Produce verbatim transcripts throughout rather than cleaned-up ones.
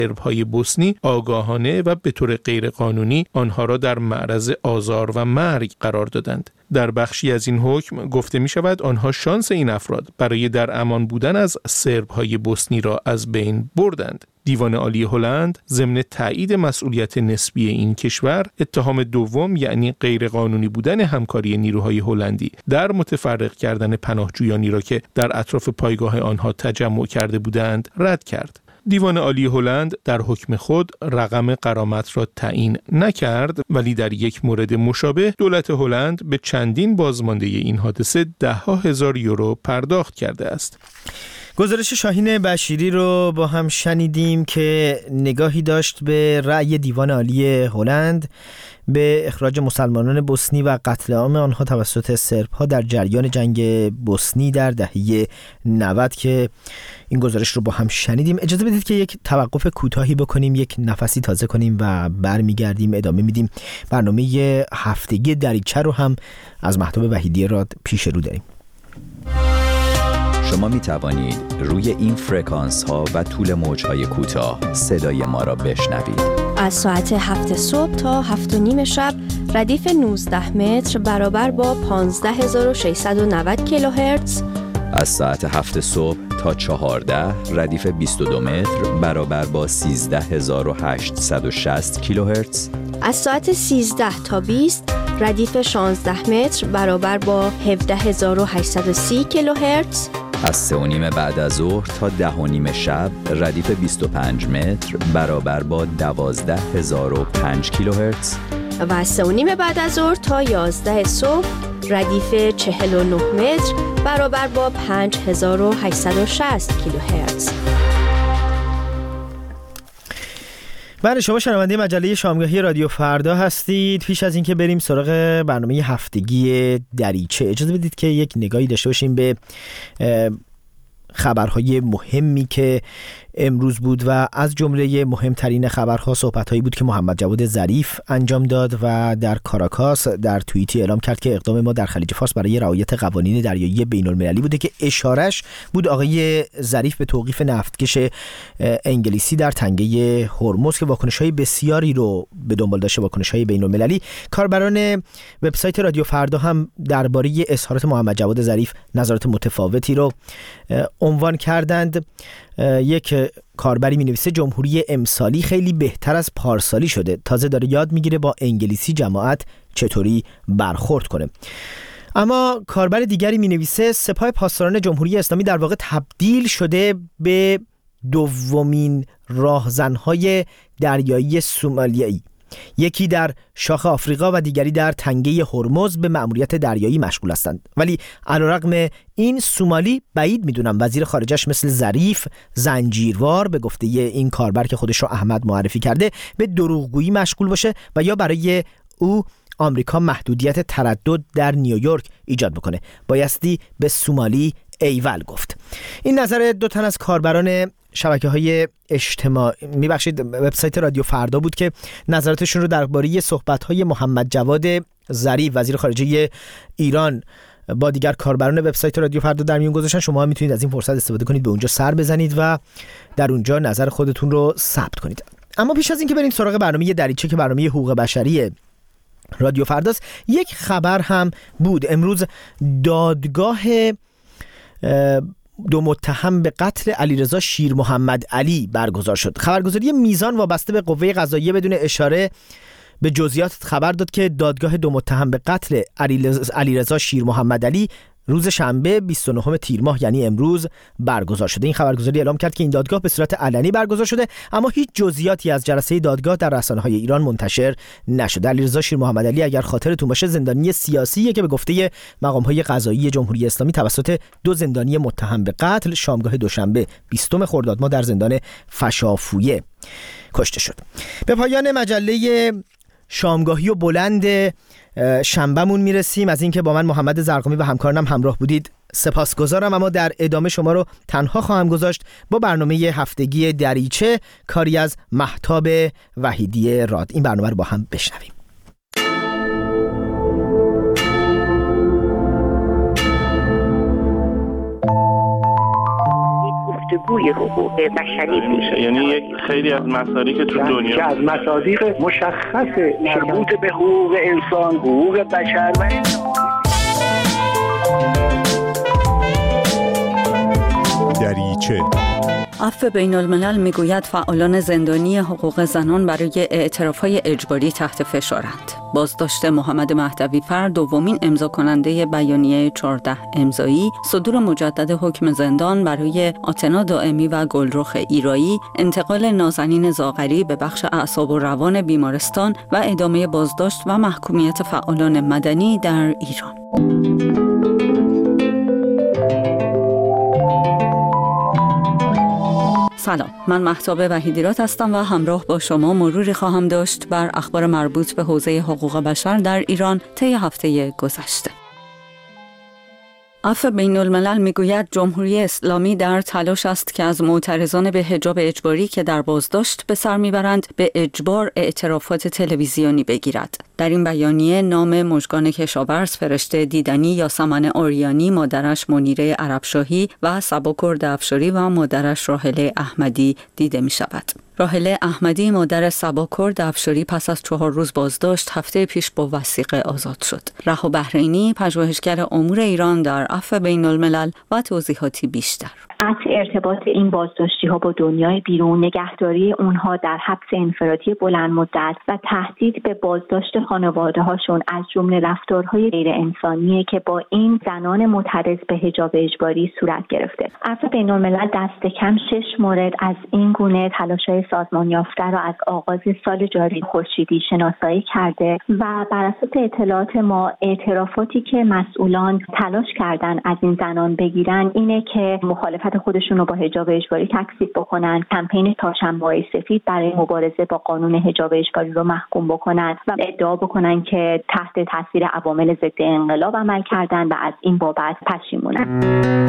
سرب‌های بوسنی آگاهانه و به طور غیرقانونی آنها را در معرض آزار و مرگ قرار دادند. در بخشی از این حکم گفته می شود آنها شانس این افراد برای در امان بودن از سرب‌های بوسنی را از بین بردند. دیوان عالی هلند ضمن تایید مسئولیت نسبی این کشور، اتهام دوم یعنی غیرقانونی بودن همکاری نیروهای هلندی در متفرق کردن پناهجویانی را که در اطراف پایگاه آنها تجمع کرده بودند رد کرد. دیوان عالی هلند در حکم خود رقم غرامت را تعیین نکرد، ولی در یک مورد مشابه دولت هلند به چندین بازمانده این حادثه ده ها هزار یورو پرداخت کرده است. گزارش شاهین بشیری رو با هم شنیدیم که نگاهی داشت به رأی دیوان عالی هلند به اخراج مسلمانان بوسنی و قتل عام آنها توسط سرب‌ها در جریان جنگ بوسنی در دهه نود که این گزارش رو با هم شنیدیم. اجازه بدید که یک توقف کوتاهی بکنیم، یک نفسی تازه کنیم و برمیگردیم ادامه میدیم. برنامه هفتگی دریچه رو هم از مهتاب وحیدی راد پیش رو داریم. شما می توانید روی این فرکانس ها و طول موج های کوتاه صدای ما را بشنوید. از ساعت هفت صبح تا هفت و نیم شب ردیف نوزده متر برابر با پانزده هزار و ششصد و نود کیلوهرتز. از ساعت هفت صبح تا چهارده ردیف بیست و دو متر برابر با سیزده هزار و هشتصد و شصت کیلوهرتز. از ساعت سیزده تا بیست ردیف شانزده متر برابر با هفده هزار و هشتصد و سی کیلوهرتز. از سه و نیم بعد از ظهر تا ده و نیم شب ردیف بیست و پنج متر برابر با دوازده هزار و پنج کیلوهرتز. و از سه و نیم بعد از ظهر تا یازده صبح ردیف چهل و نه متر برابر با پنج هزار و هشتصد و شصت کیلوهرتز. بله، شما شنونده مجله شامگاهی رادیو فردا هستید. پیش از اینکه بریم سراغ برنامه هفتگی دریچه، اجازه بدید که یک نگاهی داشته باشیم به خبرهای مهمی که امروز بود و از جمله مهمترین خبرها صحبت‌هایی بود که محمد جواد ظریف انجام داد و در کاراکاس در توییتی اعلام کرد که اقدام ما در خلیج فارس برای رعایت قوانین دریایی بین‌المللی بوده که اشارش بود آقای ظریف به توقیف نفتکش انگلیسی در تنگه هرمز که واکنش‌های بسیاری رو به دنبال داشته، واکنش‌های بین‌المللی. کاربران وبسایت رادیو فردا هم درباره اظهارات محمد جواد ظریف نظرات متفاوتی رو عنوان کردند. یک کاربری می‌نویسه جمهوری امسالی خیلی بهتر از پارسالی شده، تازه داره یاد میگیره با انگلیسی جماعت چطوری برخورد کنه. اما کاربر دیگری می‌نویسه سپاه پاسداران جمهوری اسلامی در واقع تبدیل شده به دومین راهزن‌های دریایی سومالیایی، یکی در شاخ آفریقا و دیگری در تنگه هرمز به مأموریت دریایی مشغول هستند. ولی علیرغم این سومالی بعید میدونم وزیر خارجش مثل ظریف زنجیروار به گفته این کاربر که خودش رو احمد معرفی کرده به دروغگویی مشغول باشه و یا برای او آمریکا محدودیت تردد در نیویورک ایجاد بکنه. بایستی به سومالی ایول گفت. این نظر دو تن از کاربران شبکه‌های اجتماعی میبخشید وبسایت رادیو فردا بود که نظراتشون رو درباره صحبت‌های محمد جواد ظریف وزیر خارجه ایران با دیگر کاربران وبسایت رادیو فردا در میون گذاشتن. شما هم میتونید از این فرصت استفاده کنید، به اونجا سر بزنید و در اونجا نظر خودتون رو ثبت کنید. اما پیش از اینکه بریم سراغ برنامه دریچه که برنامه حقوق بشری رادیو فرداست، یک خبر هم بود. امروز دادگاه دو متهم به قتل علیرضا شیر محمد علی برگزار شد. خبرگزاری میزان وابسته به قوه قضاییه بدون اشاره به جزئیات خبر داد که دادگاه دو متهم به قتل علیرضا شیر محمد علی روز شنبه بیست و نهم تیر ماه یعنی امروز برگزار شده. این خبرگزاری اعلام کرد که این دادگاه به صورت علنی برگزار شده، اما هیچ جزئیاتی از جلسه دادگاه در رسانه‌های ایران منتشر نشده. علیرضا شیر محمد علی اگر خاطرتون باشه زندانی سیاسیه که به گفته مقام‌های قضایی جمهوری اسلامی توسط دو زندانی متهم به قتل شامگاه دوشنبه بیستم خرداد ماه در زندان فشافویه کشته شد. به پایان مجله شامگاهی و بلند شنبهمون میرسیم. از اینکه با من محمد زرقامی و همکارانم همراه بودید سپاسگزارم، اما در ادامه شما رو تنها خواهم گذاشت با برنامه هفتگی دریچه، کاری از مهتاب وحیدی راد. این برنامه رو با هم بشنویم. گفته الگوی حقوق بشری میشه. یعنی یک خیلی از مصادیق که تو دنیا که از مصادیق مشخص مربوط به حقوق انسان، حقوق بشر و دریچه. عفو بین الملل میگوید فعالان زندانی حقوق زنان برای اعتراف‌های اجباری تحت فشارند. بازداشت محمد مهدوی فر، دومین امضا کننده بیانیه چهارده امضایی، صدور مجدد حکم زندان برای آتنا دائمی و گلرخ ایرایی، انتقال نازنین زاغری به بخش اعصاب و روان بیمارستان و ادامه بازداشت و محکومیت فعالان مدنی در ایران. سلام، من مهتاب وحیدیرات هستم و همراه با شما مروری خواهم داشت بر اخبار مربوط به حوزه حقوق بشر در ایران طی هفته گذشته. عفو بین الملل میگوید جمهوری اسلامی در تلاش است که از معترضان به حجاب اجباری که در بازداشت به سر میبرند به اجبار اعترافات تلویزیونی بگیرد. در این بیانیه نام مژگان کشاورز فرشته دیدنی یاسمن آریانی، مادرش منیره عربشاهی و سباکرد افشاری و مادرش راحله احمدی دیده می شود. راحله احمدی مادر سباکرد افشاری پس از چهار روز بازداشت هفته پیش با وثیقه آزاد شد. رها بحرینی، پژوهشگر امور ایران در عفو بین الملل و توضیحاتی بیشتر. قطع ارتباط این بازداشتی ها با دنیای بیرون، نگهداری اونها در حبس انفرادی بلند مدت و تهدید به بازداشت خانواده هاشون از جمله رفتارهای غیر انسانیه که با این زنان معترض به حجاب اجباری صورت گرفته. عفو بین الملل دست کم شش مورد از این گونه تلاش‌های سازمان یافته را از آغاز سال جاری خورشیدی شناسایی کرده و بر اساس اطلاعات ما اعترافاتی که مسئولان تلاش کردن از این زنان بگیرن اینه که مخالفت خودشون رو با حجاب اجباری تکذیب بکنن، کمپین تاشنبه‌های سفید برای مبارزه با قانون حجاب اجباری رو محکوم بکنن و ادعا بکنن که تحت تاثیر عوامل ضد انقلاب عمل کردن و از این بابت پشیمونن.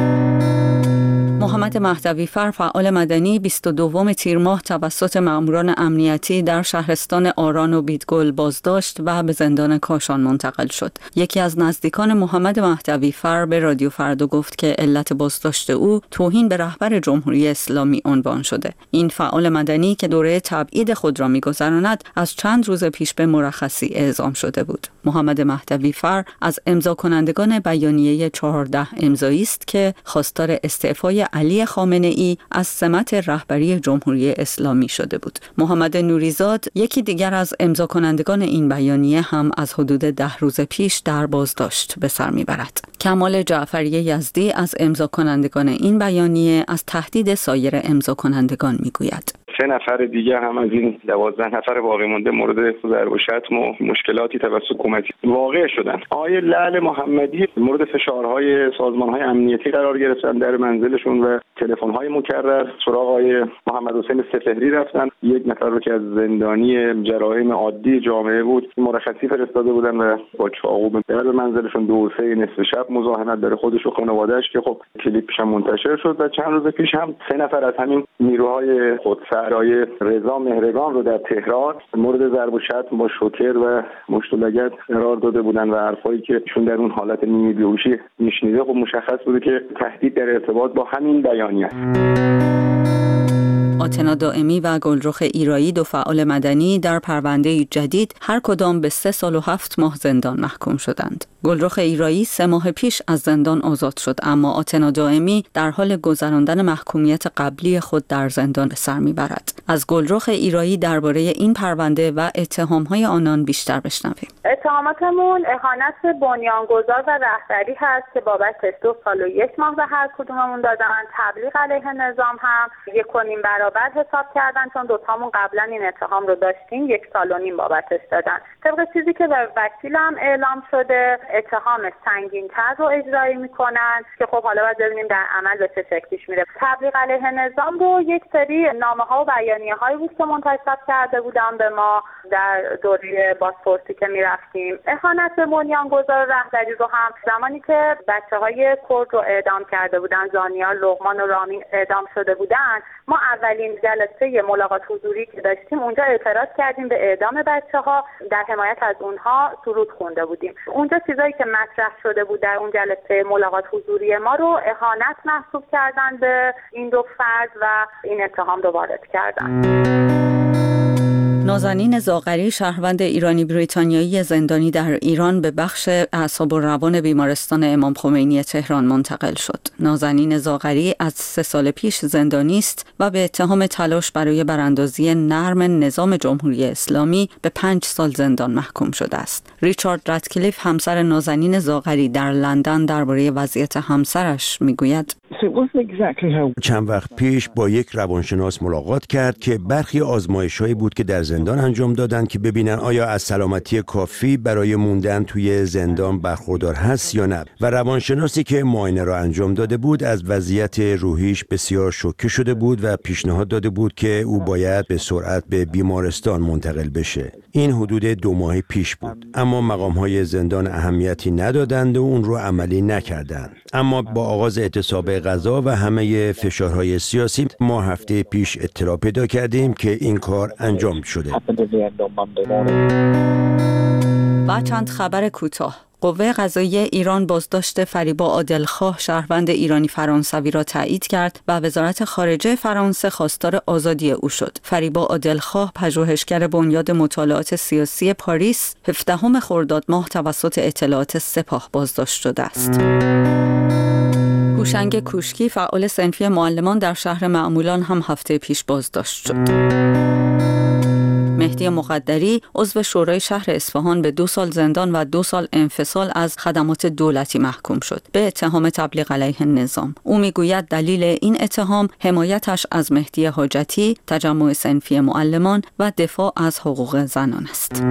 محمد مهدوی فر، فعال مدنی، بیست و دوم تیر ماه توسط ماموران امنیتی در شهرستان آران و بیدگل بازداشت و به زندان کاشان منتقل شد. یکی از نزدیکان محمد مهدوی فر به رادیو فردا گفت که علت بازداشت او توهین به رهبر جمهوری اسلامی عنوان شده. این فعال مدنی که دوره تبعید خود را می‌گذراند از چند روز پیش به مرخصی اعزام شده بود. محمد مهدوی فر از امضا کنندگان بیانیه چهارده امضایی است که خواستار استعفای علی خامنه ای از سمت رهبری جمهوری اسلامی شده بود. محمد نوریزاد، یکی دیگر از امضا کنندگان این بیانیه، هم از حدود ده روز پیش در بازداشت به سر میبرد. کمال جعفری یزدی از امضا کنندگان این بیانیه از تهدید سایر امضا کنندگان میگوید. سه نفر دیگه هم از این دوازده نفر باقی مونده مورد ضرب و شتم و مشکلاتی توسط حکومتی واقع شدن. آقای لعل محمدی مورد فشارهای سازمان‌های امنیتی قرار گرفتن، در منزلشون و تلفن‌های مکرر سراغ آقای محمد حسین سپهری رفتن. یک نفر رو که از زندانی جرایم عادی جامعه بود مرخصی فرستاده بودن و با چاقو به در منزلشون دو و سه نصف شب مزاحمت داره خودش و خانواده‌اش که خب کلیپش هم منتشر شد. و چند روز پیش هم سه نفر از همین نیروهای خودسر برای رضا مهرگان رو در تهران مورد ضرب و شتم با شوکر و مشت و لگد قرار داده بودن و حرفایی که ایشون در اون حالت نیمه بیهوشی میشنیده خب مشخص بوده که تهدید در ارتباط با همین بیانیه است. آتنا دائمی و گلرخ ایرایی، دو فعال مدنی، در پرونده جدید هر کدام به سه سال و هفت ماه زندان محکوم شدند. گلرخ ایرایی سه ماه پیش از زندان آزاد شد، اما آتنا دائمی در حال گذراندن محکومیت قبلی خود در زندان به سر میبرد. از گلرخ ایرایی درباره این پرونده و اتهامهای آنان بیشتر بشنویم. اتهاماتمون اهانت به بنیانگذار و رهبری هست که بابتش دو سال و یک ماه به هر کدوممون دادن. تبلیغ علیه نظام هم یک و نیم برابر حساب کردن، چون دوتامون قبلا این اتهام رو داشتیم، یک سال و نیم بابتش دادن. طبق چیزی که به وکیلم اعلام شده اتهام سنگین‌تر رو اجرایی میکنن که خب حالا باید ببینیم در عمل به چه شکل پیش میره. تبلیغ علیه نظام رو یک سری نامه‌ها و بیانیه‌هایی بود که منتشر کرده بودن به ما در دوره بازپرسی که میرفتیم. اهانت به بنیانگذار رهبری رو هم زمانی که بچه‌های کرد رو اعدام کرده بودن، زانیار، لقمان و رامین اعدام شده بودن، ما اولین اولین جلسه ملاقات حضوری که داشتیم اونجا اعتراض کردیم به اعدام بچه‌ها، در حمایت از اونها سرود خونده بودیم. اونجا چیزایی که مطرح شده بود در اون جلسه ملاقات حضوری ما رو اهانت محسوب کردن به این دو فرد و این اتهام رو وارد کردن. نازنین زاغری، شهروند ایرانی بریتانیایی زندانی در ایران، به بخش اعصاب و روان بیمارستان امام خمینی تهران منتقل شد. نازنین زاغری از سه سال پیش زندانی است و به اتهام تلاش برای براندازی نرم نظام جمهوری اسلامی به پنج سال زندان محکوم شده است. ریچارد راتکلیف، همسر نازنین زاغری، در لندن درباره وضعیت همسرش میگوید: چند وقت پیش با یک روانشناس ملاقات کرد که برخی آزمایش‌هایی بود که در زندان انجام دادن که ببینن آیا از سلامتی کافی برای موندن توی زندان برخوردار هست یا نه. و روانشناسی که معاینه را انجام داده بود از وضعیت روحیش بسیار شوکه شده بود و پیشنهاد داده بود که او باید به سرعت به بیمارستان منتقل بشه. این حدود دو ماه پیش بود، اما مقام‌های زندان اهمیتی ندادند و اون رو عملی نکردند. اما با آغاز اعتصاب غذا و همه فشارهای سیاسی ما هفته پیش اطلاع پیدا کردیم که این کار انجام شده. و چند خبر کوتاه. قوه قضاییه ایران بازداشت فریبا عادلخواه، شهروند ایرانی فرانسوی را تایید کرد و وزارت خارجه فرانسه خواستار آزادی او شد. فریبا عادلخواه، پژوهشگر بنیاد مطالعات سیاسی پاریس، هفدهم خرداد ماه توسط اطلاعات سپاه بازداشت شده است. هوشنگ کوشکی، فعال صنفی معلمان در شهر معمولان، هم هفته پیش بازداشت شد. مهدی مقدری، عضو شورای شهر اصفهان، به دو سال زندان و دو سال انفصال از خدمات دولتی محکوم شد به اتهام تبلیغ علیه نظام. او میگوید دلیل این اتهام حمایتش از مهدی حاجتی، تجمع صنفی معلمان و دفاع از حقوق زنان است.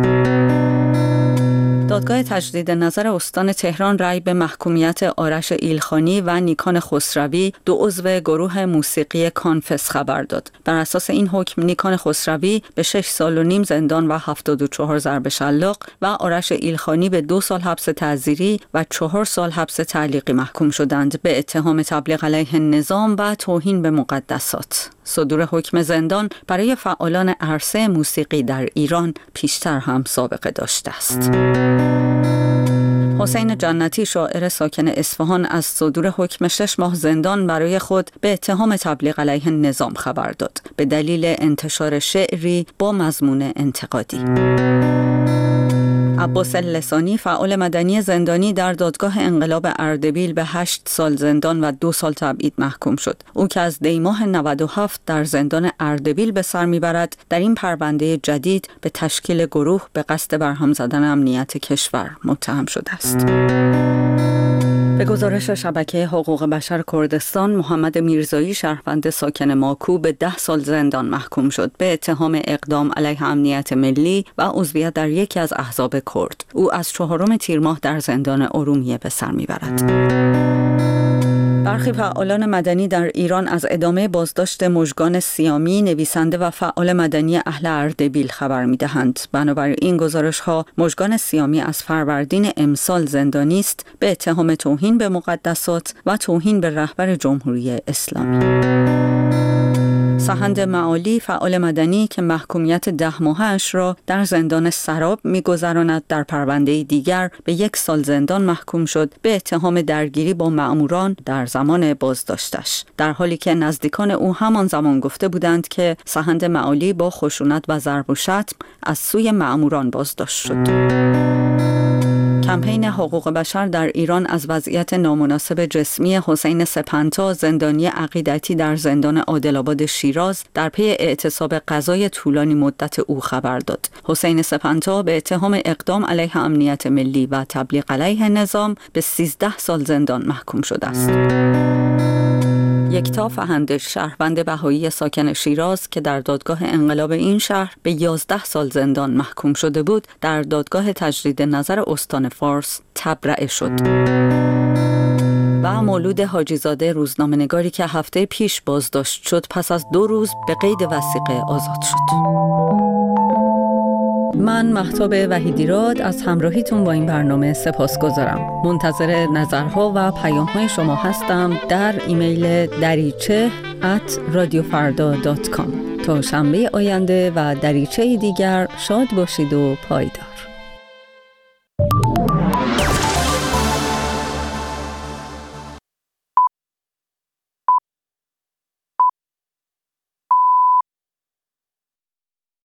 دادگاه تجدید نظر استان تهران رأی به محکومیت آرش ایلخانی و نیکان خسروی، دو عضو گروه موسیقی کانفس، خبر داد. بر اساس این حکم نیکان خسروی به شش سال و نیم زندان و هفتاد و چهار ضرب شلاق و آرش ایلخانی به دو سال حبس تعزیری و چهار سال حبس تعلیقی محکوم شدند به اتهام تبلیغ علیه نظام و توهین به مقدسات. صدور حکم زندان برای فعالان عرصه موسیقی در ایران پیشتر هم سابقه داشته است. حسین جنتی، شاعر ساکن اصفهان، از صدور حکم شش ماه زندان برای خود به اتهام تبلیغ علیه نظام خبر داد به دلیل انتشار شعری با مضمون انتقادی. عباس لسانی، فعال مدنی زندانی، در دادگاه انقلاب اردبیل به هشت سال زندان و دو سال تبعید محکوم شد. او که از دی ماه نود و هفت در زندان اردبیل به سر میبرد، در این پرونده جدید به تشکیل گروه به قصد برهم زدن امنیت کشور متهم شده است. به گزارش شبکه حقوق بشر کردستان، محمد میرزایی، شهروند ساکن ماکو، به ده سال زندان محکوم شد به اتهام اقدام علیه امنیت ملی و عضویت در یکی از احزاب کرد. او از چهارم تیر ماه در زندان ارومیه به سر میبرد. برخی فعالان مدنی در ایران از ادامه بازداشت مژگان سیامی، نویسنده و فعال مدنی اهل اردبیل، خبر می‌دهند. بنابر این گزارش‌ها، مژگان سیامی از فروردین امسال زندانی است به اتهام توهین به مقدسات و توهین به رهبر جمهوری اسلامی. سحند معالی، فعال مدنی که محکومیت ده ماهش را در زندان سراب می‌گذراند، در پرونده دیگر به یک سال زندان محکوم شد به اتهام درگیری با مأموران در زمان بازداشتش، در حالی که نزدیکان او همان زمان گفته بودند که سحند معالی با خشونت و ضرب و شتم از سوی مأموران بازداشت شد. کمپین حقوق بشر در ایران از وضعیت نامناسب جسمی حسین سپنتا، زندانی عقیدتی در زندان عادل‌آباد شیراز، در پی اعتصاب غذای طولانی مدت او خبر داد. حسین سپنتا به اتهام اقدام علیه امنیت ملی و تبلیغ علیه نظام به سیزده سال زندان محکوم شده است. یکتا فهندش، شهروند بهایی ساکن شیراز که در دادگاه انقلاب این شهر به یازده سال زندان محکوم شده بود، در دادگاه تجدید نظر استان فارس تبرئه شد. و مولود حاجیزاده، روزنامه‌نگاری که هفته پیش بازداشت شد، پس از دو روز به قید وثیقه آزاد شد. من مهتاب وحیدیراد از همراهیتون با این برنامه سپاسگزارم. منتظر نظرها و پیام‌های شما هستم در ایمیل دریچه ات رادیو فردا دات کام. تا شنبه آینده و دریچه دیگر شاد باشید و پایدار.